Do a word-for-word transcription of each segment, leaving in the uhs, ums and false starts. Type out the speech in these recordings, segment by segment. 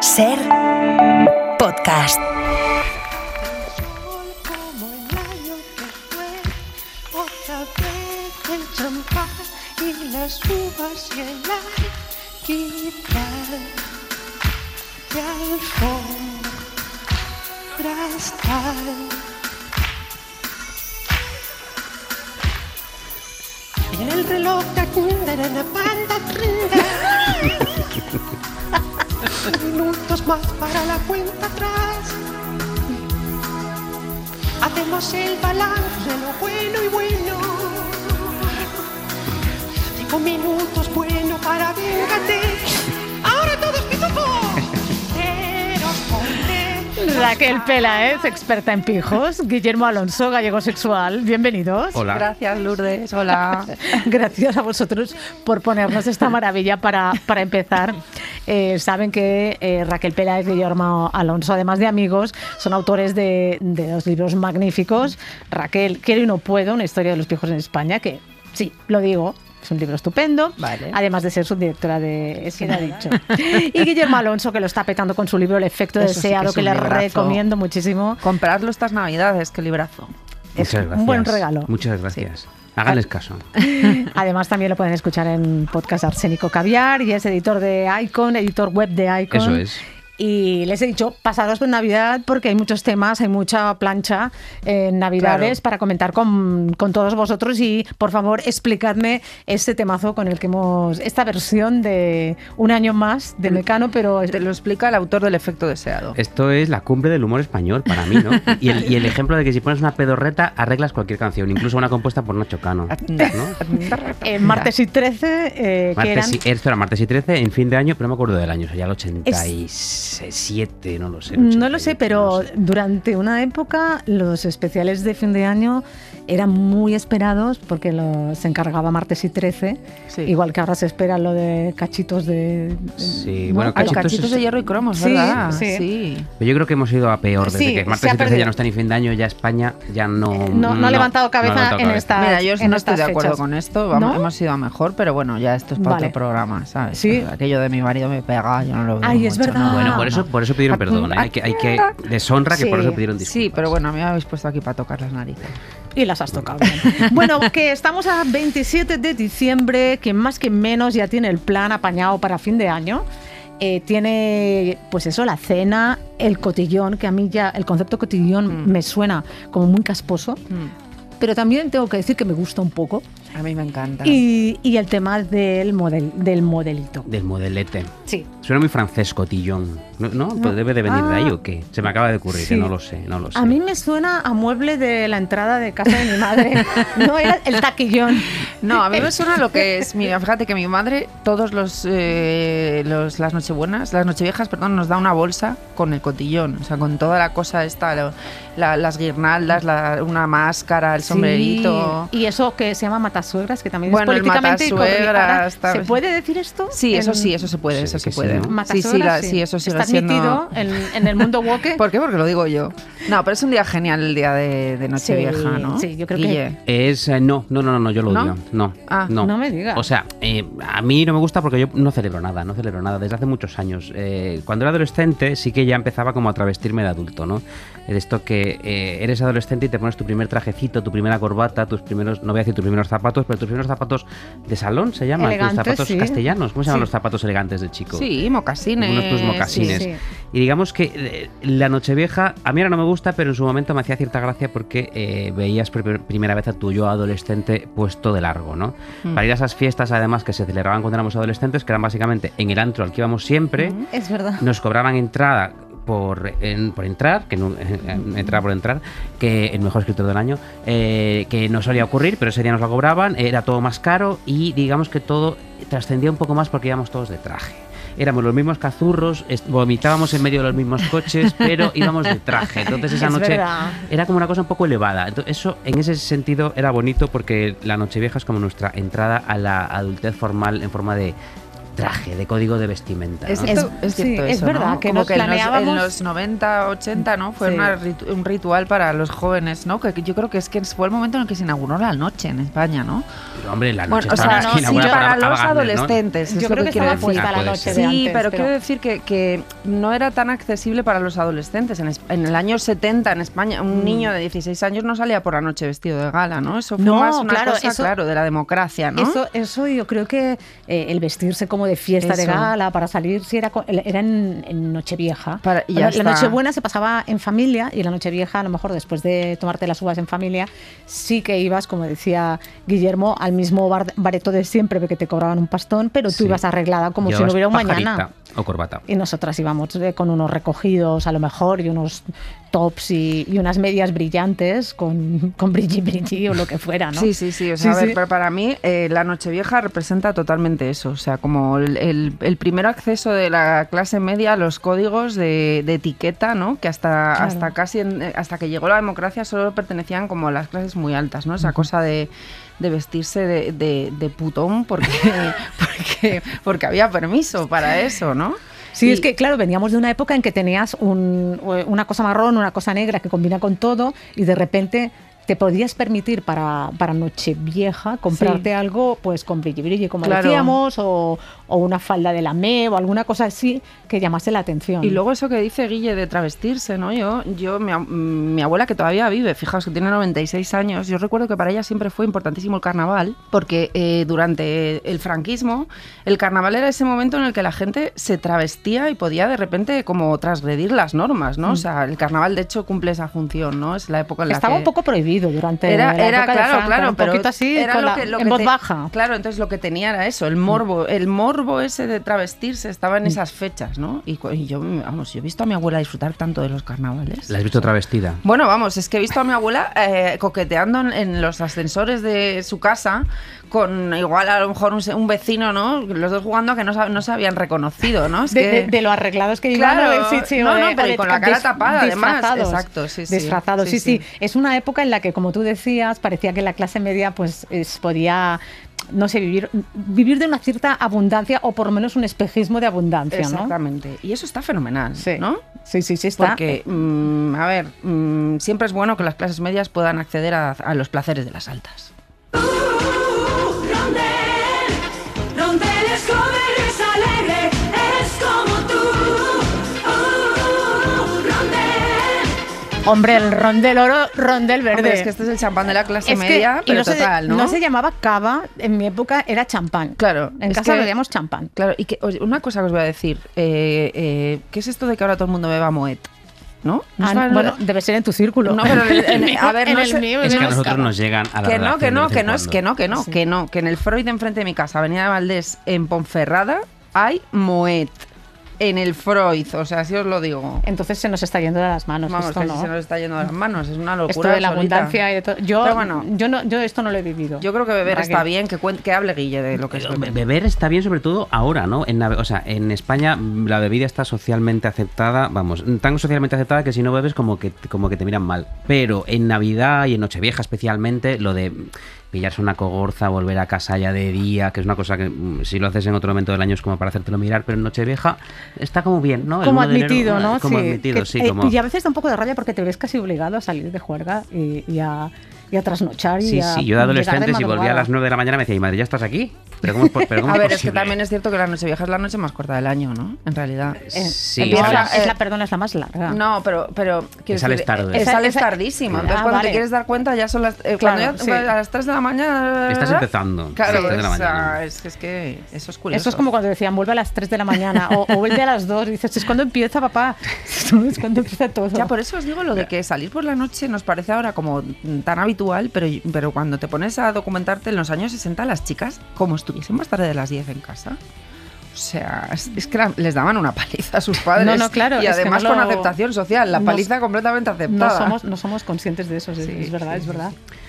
Ser podcast. Como el año que fue, otra vez el champán y las uvas y el alquiler de alfombras tal. Y en el reloj de cunda de la banda minutos más para la cuenta atrás. Hacemos el balance de lo bueno y bueno. Cinco minutos bueno para vengate. Ahora todos pitufos. Pero pondré. Raquel Peláez, experta en pijos. Guillermo Alonso, gallego sexual. Bienvenidos. Hola. Gracias, Lourdes. Hola. Gracias a vosotros por ponernos esta maravilla para, para empezar. Eh, saben que eh, Raquel Peláez y Guillermo Alonso, además de amigos, son autores de, de dos libros magníficos. Raquel, Quiero y no puedo, una historia de los pijos en España, que sí, lo digo, es un libro estupendo, Vale. Además de ser subdirectora de Es que ha dicho. Y Guillermo Alonso, que lo está petando con su libro El efecto Eso sí que deseado, es que, un le librazo. recomiendo muchísimo. Comprarlo estas navidades, qué librazo. Es Muchas gracias. un buen regalo. Muchas gracias. Háganles caso. Además, también lo pueden escuchar en podcast Arsénico Caviar y es editor de Icon, editor web de Icon. Eso es. Y les he dicho, pasaros por Navidad porque hay muchos temas, hay mucha plancha en Navidades Claro. para comentar con, con todos vosotros y, por favor, explicadme este temazo con el que hemos... Esta versión de Un año más de Mecano, pero... Te lo explica el autor del efecto deseado. Esto es la cumbre del humor español para mí, ¿no? Y el, y el ejemplo de que si pones una pedorreta arreglas cualquier canción, incluso una compuesta por Nacho Cano, ¿no? Eh, martes y trece, eh, que Martes eran... y, esto era martes y trece en fin de año, pero no me acuerdo del año, sería el ochenta y siete, no lo sé. el No lo sé, ochenta y ocho, pero no lo sé. durante una época los especiales de fin de año eran muy esperados porque los se encargaba martes y trece, Sí. igual que ahora se espera lo de cachitos de... Sí, ¿no? bueno, Ay, Cachitos cachitos es- de hierro y cromos, Sí, ¿verdad? sí. Pero yo creo que hemos ido a peor, desde Sí, que se martes ha y trece perdido. ya no está ni fin de año, ya España ya no... No, no ha levantado cabeza no ha levantado en cabeza. esta- Mira, yo en no estoy estas de acuerdo fechas. con esto. Vamos, ¿No? hemos ido a mejor, pero bueno, ya esto es para Vale. otro programa, ¿sabes? Sí. Aquello de mi marido me pega, yo no lo veo. Ay, es mucho, verdad. ¿no? Bueno, por eso, por eso pidieron perdón, ¿eh? Hay que, hay que deshonra que Sí. por eso pidieron disculpas. Sí, pero bueno, me habéis puesto aquí para tocar las narices. Y las has tocado bien. Bueno, que estamos a veintisiete de diciembre, que más que menos ya tiene el plan apañado para fin de año. Eh, tiene, pues eso, la cena, el cotillón, que a mí ya el concepto cotillón Mm. me suena como muy casposo, Mm. pero también tengo que decir que me gusta un poco. A mí me encanta. Y, y el tema del, model, del modelito. Del modelete. Sí. Suena muy francés, cotillón. ¿No? ¿No? Pues debe de venir de ahí o qué. Se me acaba de ocurrir, Sí. que no lo sé, no lo sé. A mí me suena a mueble de la entrada de casa de mi madre. No era el taquillón. No, a mí me suena lo que es. Mira, fíjate que mi madre, todos los, eh, los las nochebuenas, las nocheviejas, perdón, nos da una bolsa con el cotillón, o sea, con toda la cosa esta, lo- la- las guirnaldas, la- una máscara, el sombrerito. Sí. Y eso que se llama matasuegras, que también Bueno, es el políticamente matasuegras, incorrecto. está- ¿Se puede decir esto? Sí, eso En- sí, eso se puede, Sí, eso que se sí, puede. ¿no? Sí, sí, Matasuegras, la- sí, eso sigue Está siendo. admitido en, en el mundo woke. ¿Por qué? Porque lo digo yo. No, pero es un día genial el día de, de Nochevieja, Sí, ¿no? sí, yo creo que- Guille. Es, eh, no, no, no, no, no, yo lo ¿No? odio. No, Ah, no. no me digas. O sea, eh, a mí no me gusta porque yo no celebro nada, no celebro nada desde hace muchos años. Eh, cuando era adolescente sí que ya empezaba como a travestirme de adulto, ¿no? De esto que eh, eres adolescente y te pones tu primer trajecito, tu primera corbata, tus primeros, no voy a decir tus primeros zapatos, pero tus primeros zapatos de salón se llaman, Elegantes, tus zapatos sí. castellanos. ¿Cómo se llaman Sí. los zapatos elegantes de chico? Sí, mocasines. Unos tus mocasines. sí. Y digamos que eh, la Nochevieja, a mí ahora no me gusta, pero en su momento me hacía cierta gracia porque eh, veías por pr- primera vez a tu yo adolescente puesto de largo, ¿no? Mm. Para ir a esas fiestas, además, que se celebraban cuando éramos adolescentes, que eran básicamente en el antro al que íbamos siempre, Es verdad. nos cobraban entrada por, en- por entrar, que no, eh, eh, entrar por entrar, que el mejor escritor del año, eh, que no solía ocurrir, pero ese día nos lo cobraban, era todo más caro y digamos que todo trascendía un poco más porque íbamos todos de traje. Éramos los mismos cazurros, est- vomitábamos en medio de los mismos coches, pero íbamos de traje. Entonces esa Es noche verdad. era como una cosa un poco elevada. Entonces, eso en ese sentido era bonito porque la Nochevieja es como nuestra entrada a la adultez formal en forma de traje, de código de vestimenta. ¿no? Es cierto, es, sí, cierto es eso, verdad, ¿no? que Como nos que en los- planeábamos- en los noventa, ochenta, ¿no? Fue Sí. una ritu- un ritual para los jóvenes, ¿no? Que que yo creo que es que fue el momento en el que se inauguró la noche en España, ¿no? Pero, hombre, la Bueno, noche o estaba sea, no, sí, inaugurada para los Ava Gardner, ¿no? adolescentes. es Yo lo creo que quiero estaba decir. puesta Ah, la puede noche ser. de Sí, antes, pero quiero decir que, que no era tan accesible para los adolescentes. En, es- en el año setenta en España, un niño de dieciséis años no salía por la noche vestido de gala, ¿no? Eso fue No, más una claro, cosa, eso- claro, de la democracia, ¿no? Eso, eso yo creo que eh, el vestirse como de fiesta de Eso. gala para salir, sí era, co- era en, en Nochevieja. Para- y la, ya la está. Nochebuena se pasaba en familia y la Nochevieja, a lo mejor después de tomarte las uvas en familia, sí que ibas, como decía Guillermo, al mismo bar, bareto de siempre porque te cobraban un pastón, pero tú Sí. ibas arreglada como si no Llevabas hubiera un pajarita mañana. o corbata. Y nosotras íbamos eh, con unos recogidos a lo mejor y unos tops y, y unas medias brillantes con, con brilli brilli o lo que fuera, ¿no? Sí, sí, sí. O sea, Sí, a ver, sí. pero para mí eh, la Nochevieja representa totalmente eso. O sea, como el, el- el primer acceso de la clase media a los códigos de, de etiqueta, ¿no? Que hasta, Claro. hasta casi en- eh, hasta que llegó la democracia solo pertenecían como a las clases muy altas, ¿no? Esa cosa de, de vestirse de, de- de putón porque, porque, porque había permiso para eso, ¿no? Sí, Y- es que claro, veníamos de una época en que tenías un- una cosa marrón, una cosa negra que combina con todo y de repente te podías permitir para, para Nochevieja comprarte Sí. algo pues con brilli brilli, como Claro. decíamos, o, o una falda de la M E o alguna cosa así que llamase la atención. Y luego eso que dice Guille de travestirse, ¿no? Yo, yo mi, ab- mi abuela que todavía vive, fijaos que tiene noventa y seis años, yo recuerdo que para ella siempre fue importantísimo el carnaval, porque eh, durante el franquismo, el carnaval era ese momento en el que la gente se travestía y podía de repente como transgredir las normas, ¿no? O sea, el carnaval de hecho cumple esa función, ¿no? Es la época en la Estaba que... un poco prohibido durante Era, la era época de claro, Franco, claro, un pero poquito así, era con lo la- que, lo en que voz te- baja. Claro, entonces lo que tenía era eso, el morbo, el morbo ese de travestirse estaba en esas fechas, ¿no? Y, cu- y yo, vamos, yo he visto a mi abuela disfrutar tanto de los carnavales. ¿La has visto travestida? Bueno, vamos, es que he visto a mi abuela eh, coqueteando en, en los ascensores de su casa con igual a lo mejor un, se- un vecino, ¿no? Los dos jugando a que no, sa- no se habían reconocido, ¿no? Es De, que- de- de lo arreglados que iban Claro, o de- sí, sí, no, o de- no, o pero de- y con la cara dis- tapada, además. disfrazados. Exacto, sí, sí. Disfrazados, sí, sí, Es una época en la que, como tú decías, parecía que la clase media pues es- podía, no sé, vivir, vivir de una cierta abundancia o por lo menos un espejismo de abundancia, ¿no? Exactamente. Y eso está fenomenal, Sí. ¿no? Sí, sí, sí, está. Porque, mm, a ver, mm, siempre es bueno que las clases medias puedan acceder a, a los placeres de las altas. Rondel es joven, es alegre, es como tú. Uh, Rondel. Hombre, el ron del oro, ron del verde. Hombre, es que este es el champán de la clase Es que- media, y pero no se- total, ¿no? No se llamaba cava, en mi época era champán. Claro, En es casa que- bebíamos champán. Claro, y que, oye, una cosa que os voy a decir. Eh, eh, ¿Qué es esto de que ahora todo el mundo beba Moet? ¿No? ¿No Ah, está en- bueno, debe ser en tu círculo. No, pero en- en- mío- a ver, en no el sé- mío Es que a bebíamos nosotros cava. nos llegan a la Que no, que redacción no, de vez que en no, es cuando. que no, que no, Sí. que no, que en el Freud de enfrente de mi casa, Avenida de Valdés, en Ponferrada, hay Moet. En el Freud, o sea, así os lo digo. Entonces se nos está yendo de las manos. Vamos, esto que no. si se nos está yendo de las manos, es una locura. Esto de la absoluta. abundancia y de todo. Yo, Pero bueno, yo, no, yo esto no lo he vivido. yo creo que beber Raquel. está bien, que, cuen- que hable Guille de lo que es Pero beber. be- beber está bien, sobre todo ahora, ¿no? En, Nave- o sea, en España mm, la bebida está socialmente aceptada, vamos, tan socialmente aceptada que si no bebes como que, como que te miran mal. Pero en Navidad y en Nochevieja especialmente, lo de pillarse una cogorza, volver a casa ya de día, que es una cosa que mm, si lo haces en otro momento del año es como para hacértelo mirar, pero en Nochevieja está como bien, ¿no? El Como uno de enero, admitido, una- ¿no? Como Sí, admitido, que- sí, eh, como... Y a veces da un poco de rabia porque te ves casi obligado a salir de juerga y, y a, y a trasnochar. Y Sí, a sí, yo de llegar adolescente si volvía a madrugada. las nueve de la mañana me decía, y madre, ¿ya estás aquí? Pero ¿cómo, es po- pero cómo A ver, es es que posible? también es cierto que la Nochevieja es la noche más corta del año, ¿no? En realidad. Eh, Sí, empieza- ¿sabes? es Eh, la, perdona, es la más larga. No, pero, pero quiero Que sales decir, tarde. eh, Esa- sales esa- tardísimo. Entonces, Ah, cuando vale. te quieres dar cuenta, ya son las. eh, Claro, cuando ya, sí. a las tres de la mañana. Estás empezando. Claro, a las tres de la o sea, mañana. es, que, es que eso es curioso. Eso es como cuando decían, vuelve a las tres de la mañana o, o vuelve a las dos. Y dices, es cuando empieza, papá. Es cuando empieza todo. Ya, por eso os digo lo de que salir por la noche nos parece ahora como tan habitual, pero, pero cuando te pones a documentarte en los años sesenta, las chicas, como estuviesen más tarde de las diez en casa. O sea, es, es que la- les daban una paliza a sus padres. No, no, claro, Y es que además no con lo- aceptación social, la no- paliza completamente no aceptada. somos, no somos conscientes de eso, es, Sí, es verdad, sí, es sí, verdad.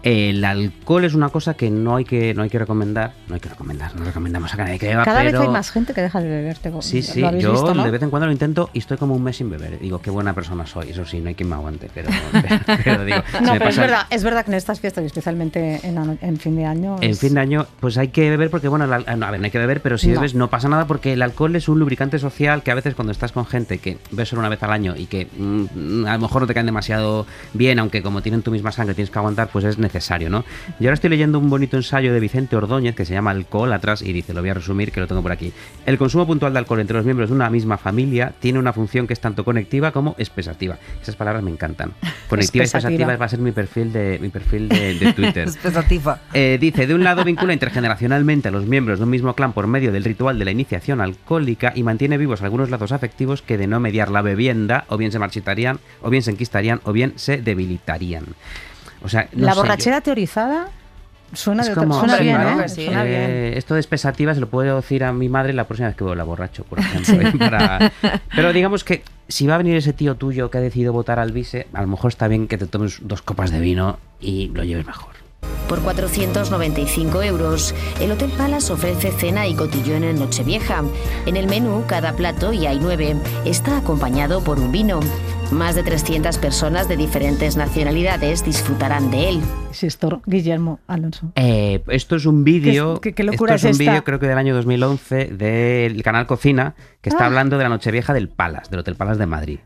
El alcohol es una cosa que no hay que no hay que recomendar, no hay que recomendar, no recomendamos a nadie que beba, Cada pero... vez hay más gente que deja de beber. Te, Sí, sí, ¿lo habéis yo visto, no? de vez en cuando lo intento y estoy como un mes sin beber. Digo, qué buena persona soy, eso sí, no hay quien me aguante, pero, pero, pero digo... se No, me pero es pasa el- verdad, es verdad que en estas fiestas, y especialmente en, ano- en fin de año... En es- fin de año, pues hay que beber porque, bueno, el al- no, a ver, no hay que beber, pero si No. bebes no pasa nada porque el alcohol es un lubricante social que a veces cuando estás con gente que ves solo una vez al año y que mm, a lo mejor no te caen demasiado bien, aunque como tienen tu misma sangre tienes que aguantar, pues es necesario, ¿no? Yo ahora estoy leyendo un bonito ensayo de Vicente Ordóñez que se llama Alcohol atrás y dice, lo voy a resumir que lo tengo por aquí. El consumo puntual de alcohol entre los miembros de una misma familia tiene una función que es tanto conectiva como expesativa. Esas palabras me encantan. Conectiva y Expesativa. expesativa va a ser mi perfil de, mi perfil de, de Twitter. Expectativa. Eh, dice, de un lado vincula intergeneracionalmente a los miembros de un mismo clan por medio del ritual de la iniciación alcohólica y mantiene vivos algunos lazos afectivos que de no mediar la bebienda o bien se marchitarían, o bien se enquistarían, o bien se debilitarían. O sea, no la sé, yo- borrachera teorizada suena, es de otra- como- suena Hombre, bien, claro ¿eh? que sí. Suena bien. Eh, esto de expesativa se lo puedo decir a mi madre la próxima vez que la borracho, por ejemplo. ¿eh? Para- Pero digamos que si va a venir ese tío tuyo que ha decidido votar al vice, a lo mejor está bien que te tomes dos copas de vino y lo lleves mejor. Por cuatrocientos noventa y cinco euros, el Hotel Palace ofrece cena y cotillón en Nochevieja. En el menú, cada plato, y hay nueve, está acompañado por un vino. Más de trescientas personas de diferentes nacionalidades disfrutarán de él. Sistor Guillermo Alonso. Eh, esto es un vídeo, ¿Qué- qué- qué locura esto es es un esta? vídeo creo que del año dos mil once del canal Cocina que está Ah. hablando de la Nochevieja del Palace, del Hotel Palace de Madrid.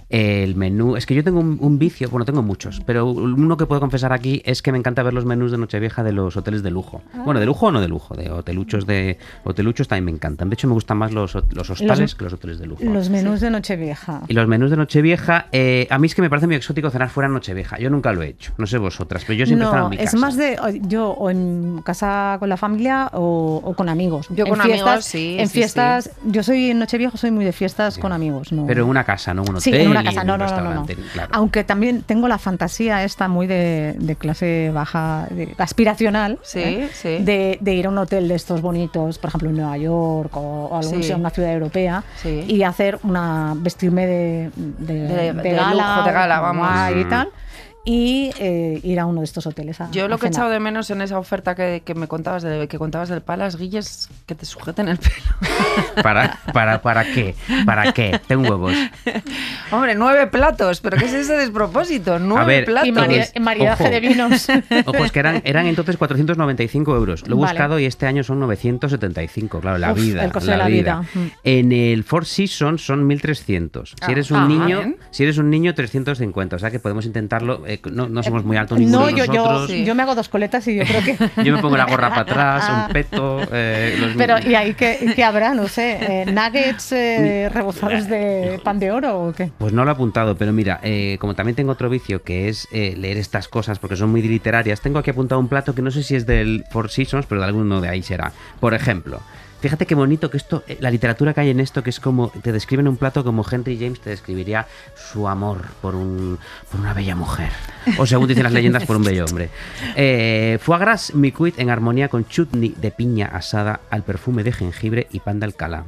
El menú, es que yo tengo un, un vicio, bueno, tengo muchos, pero uno que puedo confesar aquí es que me encanta ver los menús de Nochevieja de los hoteles de lujo. Ah. Bueno, de lujo o no de lujo, de hoteluchos de hoteluchos también me encantan. De hecho, me gustan más los, hot- los hostales Los- que los hoteles de lujo. Los menús de Nochevieja. Y los menús de Nochevieja, eh, a mí es que me parece muy exótico cenar fuera en Nochevieja. Yo nunca lo he hecho, no sé vosotras, pero yo siempre he cenado No, en mi es casa. más de o- yo o en casa con la familia o, o con amigos. Yo En con fiestas- amigos, sí, En sí, fiestas, yo soy en Nochevieja, soy muy de fiestas con amigos. No. Pero en una casa, no en un hotel. Sí, en una ni casa, en no, un no, no, no, no. restaurante, claro. Aunque también tengo la fantasía esta muy de, de clase baja, de, aspiracional, Sí, ¿eh? sí. De, de ir a un hotel de estos bonitos, por ejemplo en Nueva York o, o algún, Sí. una ciudad europea, Sí. y hacer una, vestirme de, de, De- de de gala, lujo, de gala, guay vamos. y Mm. tal, y eh, ir a uno de estos hoteles a, Yo lo a que he cenar. echado de menos en esa oferta que, que me contabas de, que contabas del Palace, Guille, es que te sujeten el pelo. ¿Para, para, ¿Para qué? ¿Para qué? Ten huevos. Hombre, nueve platos, pero ¿qué es ese despropósito? Nueve ver, platos. Y mari- Es- maridaje ojo. de vinos. Ojo, es que eran, eran entonces cuatrocientos noventa y cinco euros. Lo he Vale. buscado y este año son novecientos setenta y cinco. Claro, la Uf, vida. el coste de la vida. Mm. En el Four Seasons son mil trescientos. Si Ah, eres un ah, niño, bien. si eres un niño, trescientos cincuenta. O sea que podemos intentarlo. eh, no, no somos muy altos ninguno No, de yo, yo, nosotros. Sí. yo me hago dos coletas y yo creo que... Yo me pongo la gorra para atrás, un peto. eh, los- Pero, ¿y ahí qué, qué habrá? No sé, eh, ¿nuggets eh, rebozados de pan de oro o qué? Pues no lo he apuntado, pero mira, eh, como también tengo otro vicio que es eh, leer estas cosas porque son muy literarias, tengo aquí apuntado un plato que no sé si es del Four Seasons, pero de alguno de ahí será. Por ejemplo, fíjate qué bonito que esto, eh, la literatura que hay en esto, que es como, te describen un plato como Henry James te describiría su amor por, un, por una bella mujer. O según dicen las leyendas, por un bello hombre. Eh, foie gras micuit en armonía con chutney de piña asada al perfume de jengibre y pan de Alcalá.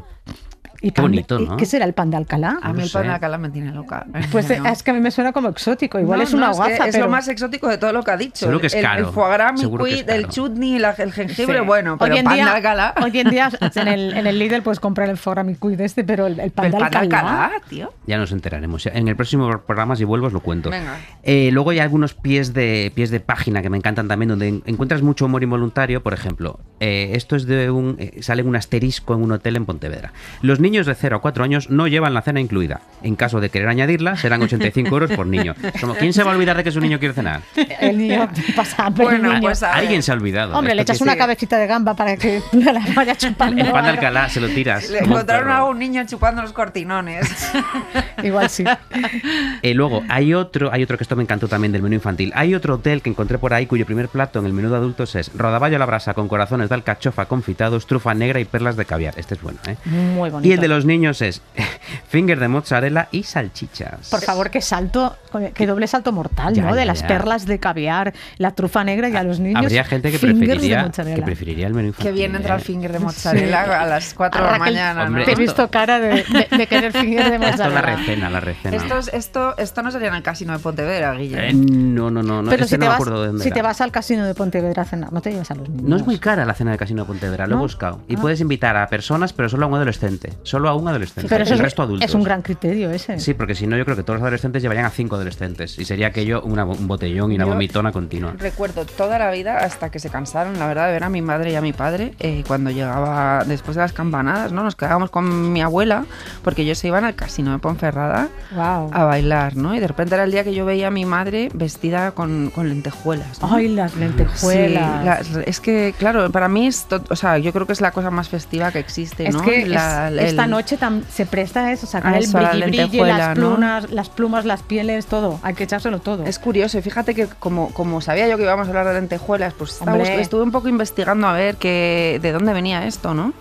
Y Qué pan de- bonito, y- ¿no? ¿Qué será el pan de Alcalá? A no mí el pan sé. de Alcalá me tiene loca. Pues eh, No. es que a mí me suena como exótico, igual No, es una no, que guaza, es pero... lo más exótico de todo lo que ha dicho. Seguro que es el, caro. El foie gras, Seguro que es micuit, el caro. chutney, la- el jengibre, Sí. bueno, pero hoy en pan día, de Alcalá. Hoy en día en el, en el Lidl puedes comprar el foie gras micuit este, pero el, el pan, el de, pan de Alcalá, Alcalá, tío. Ya nos enteraremos. En el próximo programa, si vuelvo, os lo cuento. Venga. Eh, luego hay algunos pies de pies de página que me encantan también, donde en- encuentras mucho humor involuntario. Por ejemplo, eh, esto es de un. Eh, sale un asterisco en un hotel en Pontevedra. Los niños de cero a cuatro años no llevan la cena incluida. En caso de querer añadirla, serán ochenta y cinco euros por niño. Como, ¿quién se va a olvidar de que su niño quiere cenar? El niño pasa hambre, el Bueno, niño. pues a ver. Alguien se ha olvidado. Hombre, le Esto echas que- una sí. cabecita de gamba para que la vaya chupando. El pan de algo. Alcalá se lo tiras. Le como un encontraron perro. a un niño chupando los cortinones. Igual sí. Eh, luego, hay otro, hay otro que esto me encantó también del menú infantil. Hay otro hotel que encontré por ahí cuyo primer plato en el menú de adultos es rodaballo a la brasa con corazones de alcachofa confitados, trufa negra y perlas de caviar. Este es bueno, ¿eh? Muy bonito. Y el de los niños es finger de mozzarella y salchichas. Por favor, qué salto Qué doble salto mortal, Ya, ¿no? ya, De las ya. perlas de caviar, la trufa negra y a los niños. Habría gente que fingers de preferiría, mozzarella. que preferiría el menú Que infantil. bien entra el ¿eh? finger de mozzarella a las cuatro de la Raquel, mañana, hombre, ¿no? Te he esto- visto cara de, de, de querer finger de Esto es la mozzarella. recena, la recena. Esto, es- esto, esto no sería en el casino de Pontevedra, Guille. Eh, no, no, no, no. Pero este si, no te me vas, acuerdo de dónde si era. te vas al casino de Pontevedra a cenar, no te llevas a los niños. No es muy cara la cena de Casino de Pontevedra, lo he ¿No? buscado. Y Ah. puedes invitar a personas, pero solo a un adolescente. Solo a un adolescente. Pero eso el es, resto adultos. es un gran criterio ese. Sí, porque si no, yo creo que todos los adolescentes llevarían a cinco adolescentes. Y sería aquello una, un botellón y una Yo vomitona continua. Recuerdo toda la vida hasta que se cansaron, la verdad, de ver a mi madre y a mi padre eh, cuando llegaba después de las campanadas, ¿no? Nos quedábamos con mi abuela porque ellos se iban al casino de Ponferrada Wow. a bailar, ¿no? Y de repente era el día que yo veía a mi madre vestida con, con lentejuelas, ¿no? Ay, las lentejuelas. Sí, la- es que, claro, para mí es, to- o sea, yo creo que es la cosa más festiva que existe, Es ¿no? que La- es- el- esta noche tam- se presta a eso, sacar A el eso, a la brilli, brilli, lentejuela, las ¿no? plumas, las plumas, las pieles, todo. Hay que echárselo todo. Es curioso, y fíjate que como, como sabía yo que íbamos a hablar de lentejuelas, pues estaba Hombre. bus- estuve un poco investigando a ver que, de dónde venía esto, ¿no?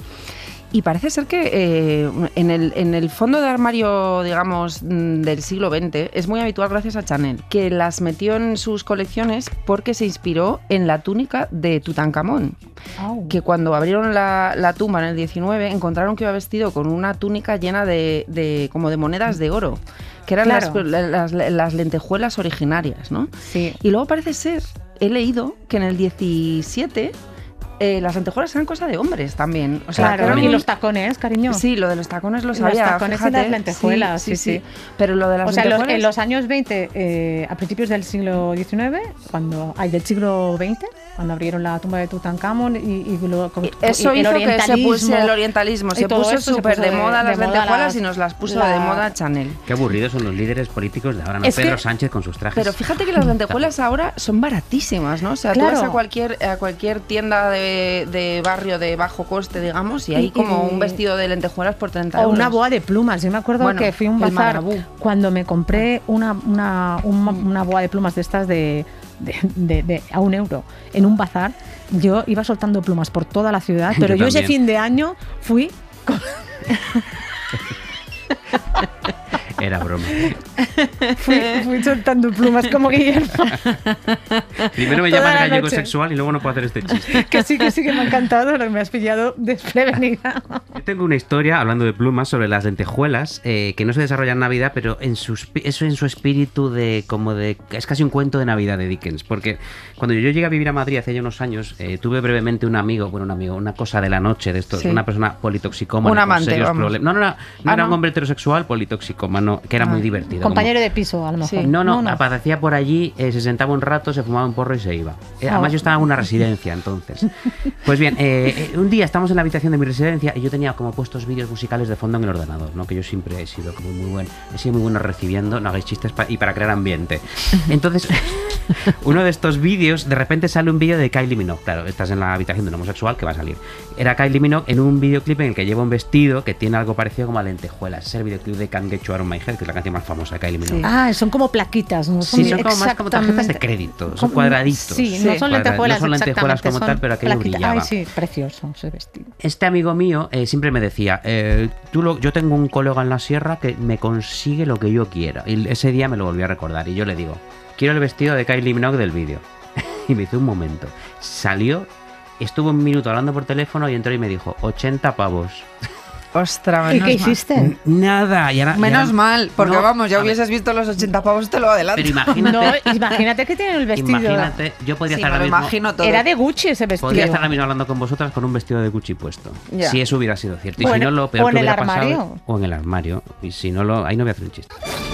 Y parece ser que eh, en, el, en el fondo de armario, digamos, mm, del siglo veinte, es muy habitual gracias a Chanel, que las metió en sus colecciones porque se inspiró en la túnica de Tutankamón. Au. Que cuando abrieron la, la tumba en el diecinueve encontraron que iba vestido con una túnica llena de, de como de monedas de oro, que eran Claro. las, las, las lentejuelas originarias, ¿no? Sí. Y luego parece ser, he leído que en el diecisiete eh, las lentejuelas eran cosa de hombres también. O sea, Claro, que eran y muy- los tacones, cariño. Sí, lo de los tacones lo Los sabía. tacones y fíjate. las lentejuelas, sí, sí. Pero lo de las O sea, los- lentejuelas... en los años veinte, eh, a principios del siglo diecinueve, cuando hay del siglo veinte, cuando abrieron la tumba de Tutankamón y, y lo- Y eso y el hizo que se orientalismo, puso el orientalismo, y se todo puso eso se súper puso de, de- moda de las moda lentejuelas las- y nos las puso la- de moda Chanel. Qué aburridos son los líderes políticos de ahora, ¿no? Es que- Pedro Sánchez con sus trajes. Pero fíjate que las lentejuelas ahora son baratísimas, ¿no? O sea, Claro. tú vas a cualquier, a cualquier tienda de, de barrio de bajo coste, digamos, y hay Y- como y- un vestido de lentejuelas por treinta O euros. una boa de plumas. Yo me acuerdo Bueno, que fui a un el bazar marabú. cuando me compré una, una, una, una boa de plumas de estas de, de, de- de- a un euro en un bazar. Yo iba soltando plumas por toda la ciudad, pero Yo yo, ese también. fin de año fui con- Era broma. fui, fui soltando plumas como Guillermo. Primero me Toda llamas la gallego noche. sexual y luego no puedo hacer este chiste. Que sí, que sí, que me ha encantado, pero me has pillado desprevenida. Yo tengo una historia, hablando de plumas, sobre las lentejuelas, eh, que no se desarrolla en Navidad, pero en su, espi- eso en su espíritu de como de... Es casi un cuento de Navidad de Dickens, porque cuando yo llegué a vivir a Madrid hace ya unos años, eh, tuve brevemente un amigo, bueno, un amigo, una cosa de la noche de estos, Sí. una persona politoxicómana. Un con amante, serios vamos. problemas. No, no, no, no Ah, era un ¿no? hombre heterosexual politoxicómano, que era Ah. muy divertido. Compañero de piso, a lo mejor. Sí. No, no, no, no. aparecía por allí, eh, se sentaba un rato, se fumaba un porro y se iba. Eh, Además, Ah. yo estaba en una residencia entonces. Pues bien, eh, eh, un día estamos en la habitación de mi residencia y yo tenía como puestos vídeos musicales de fondo en el ordenador, ¿no? Que yo siempre he sido como muy buen, he sido muy bueno recibiendo, no hagáis chistes pa- y para crear ambiente. Entonces, uno de estos vídeos, de repente sale un vídeo de Kylie Minogue. Claro, estás en la habitación de un homosexual que va a salir. Era Kylie Minogue en un videoclip en el que lleva un vestido que tiene algo parecido como a lentejuelas. Es el videoclip de Can't Get You Out of My Head, que es la canción más famosa de Kylie Minogue. Sí. Ah, son como plaquitas, ¿no? Sí, son como más como tarjetas de exactamente- crédito, son como- cuadraditos. Sí, Sí. no son Cuadra- lentejuelas, no son lentejuelas exactamente, como son tal, pero aquello plaquitas. brillaba. Ay, sí, precioso ese vestido. Este amigo mío eh, siempre me decía, eh, tú lo- yo tengo un colega en la sierra que me consigue lo que yo quiera. Y ese día me lo volví a recordar y yo le digo, quiero el vestido de Kylie Minogue del vídeo. Y me hizo un momento. Salió, estuvo un minuto hablando por teléfono y entró y me dijo, ochenta pavos. Ostras, ¿Y menos qué mal. hiciste? Nada. Y ahora- y Menos ahora- mal, porque No, vamos, ya a ver, hubieses visto los ochenta pavos, te lo adelanto. Pero imagínate, No, imagínate que tiene el vestido. imagínate, yo podría Sí, estar me ahora lo mismo... imagino todo. Era de Gucci ese vestido. Podría estar ahora mismo hablando con vosotras con un vestido de Gucci puesto. Ya. Si eso hubiera sido cierto. Y O si en- no, lo peor o en que el hubiera armario. pasado... O en el armario. Y si no, lo... ahí no voy a hacer un chiste.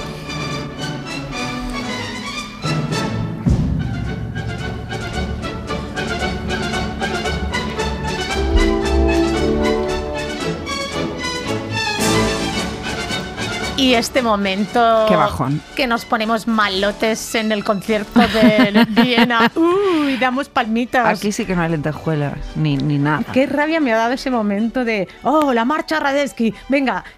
Y este momento Qué bajón. que nos ponemos malotes en el concierto de Viena. Uh, y damos palmitas. Aquí sí que no hay lentejuelas, ni, ni nada. Qué rabia me ha dado ese momento de, oh, la marcha Radetzky. Venga,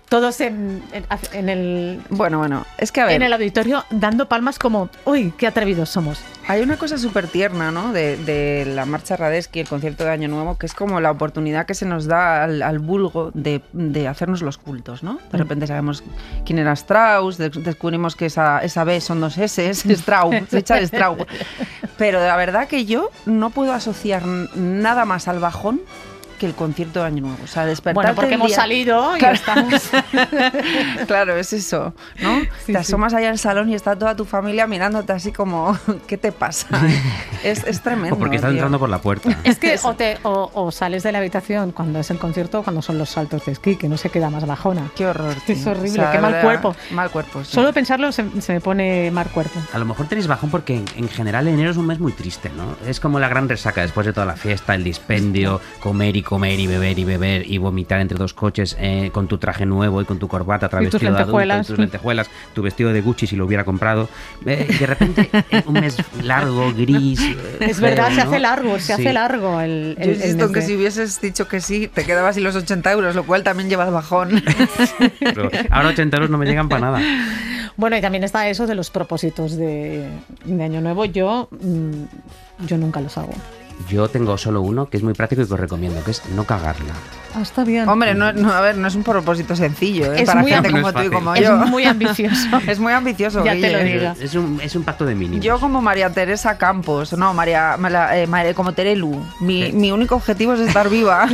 todos en, en, en el Bueno, bueno, es que a ver, en el auditorio dando palmas como, uy, qué atrevidos somos. hay una cosa súper tierna, ¿no? De, de la marcha Radetzky, el concierto de Año Nuevo, que es como la oportunidad que se nos da al, al vulgo de, de hacernos los cultos, ¿no? De repente sabemos quién era Strauss, de- descubrimos que esa, esa B son dos S, Strauss, Richard Strauss. Pero la verdad que yo no puedo asociar n- nada más al bajón que el concierto de Año Nuevo. O sea, despertarte Bueno, porque el hemos día- salido y Claro. estamos... Claro, es eso, ¿no? Sí, te sí. asomas allá al salón y está toda tu familia mirándote así como, ¿qué te pasa? Es, es tremendo. O porque estás tío. entrando por la puerta. Es que o, te, o, o sales de la habitación cuando es el concierto o cuando son los saltos de esquí, que no se queda más bajona. Qué horror. Es tío. horrible, O sea, qué de mal verdad, cuerpo. Mal cuerpo, sí. Solo pensarlo se, se me pone mal cuerpo. A lo mejor tenéis bajón porque en, en general enero es un mes muy triste, ¿no? Es como la gran resaca después de toda la fiesta, el dispendio, comer y comer y beber y beber y vomitar entre dos coches eh, con tu traje nuevo y con tu corbata travestido de adulto, y lentejuelas. tus lentejuelas, tu vestido de Gucci si lo hubiera comprado. Eh, y de repente eh, un mes largo, gris. eh, Es verdad, feo, se ¿no? hace largo, se Sí. hace largo el, el, Yo el insisto en que mes de- si hubieses dicho que sí, te quedabas sin los ochenta euros, lo cual también lleva bajón. Pero ahora ochenta euros no me llegan para nada. Bueno, y también está eso de los propósitos de, de Año Nuevo. Yo, mm, yo nunca los hago. Yo tengo solo uno que es muy práctico y que os recomiendo, que es no cagarla. Ah, está bien. Hombre, no, no, a ver, no es un propósito sencillo, ¿eh? Es Para muy gente amb- como no es tú y fácil. como es yo. muy ambicioso. Es muy ambicioso, Ya te Guille. lo digo. Es un, es un pacto de mínimos. Yo como María Teresa Campos, no, María, Mala- eh, María- como Terelu, mi, Sí. mi único objetivo es estar viva.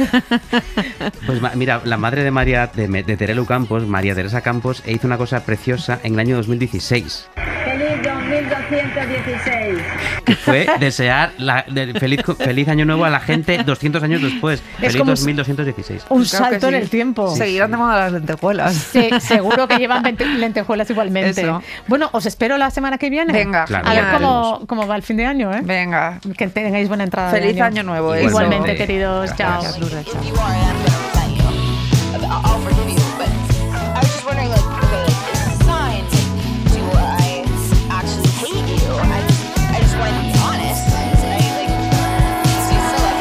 Pues ma- mira, la madre de María de, Me- de Terelu Campos, María Teresa Campos, hizo una cosa preciosa en el año dos mil dieciséis, Feliz dos mil doscientos dieciséis. que fue desear la, de- feliz, co- feliz año nuevo a la gente doscientos años después. Feliz como dos mil doscientos dieciséis. Un Claro que salto en sí. el tiempo. Seguirán de moda las lentejuelas. Sí, seguro que llevan vente- lentejuelas igualmente. Eso. Bueno, os espero la semana que viene. Venga, Claro, A ver ya cómo, cómo va el fin de año, ¿eh? Venga. Que tengáis buena entrada. de Feliz año nuevo. eso. Igualmente, queridos. Gracias. Chao. Gracias, Lourdes, chao. If you are, I'm gonna resent you. I'll I'll forgive you, but I was just wondering, like, okay, like, is this a sign? Like, do I actually hate you? I, I just want to be honest, right? Like, do you still love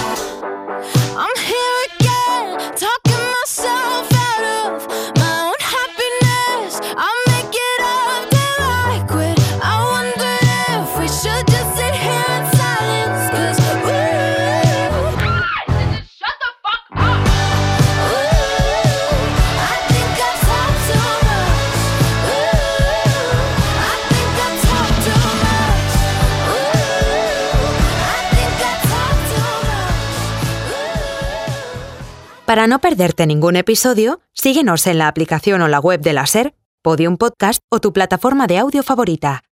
me? I'm here again, talking myself out of my own happiness. I'll make it up till I quit. I wonder if we should just sit here in silence. Cause ooh, shut the fuck up. Ooh, I think I talk too much. Ooh, I think I talk too much. Ooh, I think I talk too much. Ooh. Para no perderte ningún episodio, síguenos en la aplicación o la web de la SER, Podium Podcast o tu plataforma de audio favorita.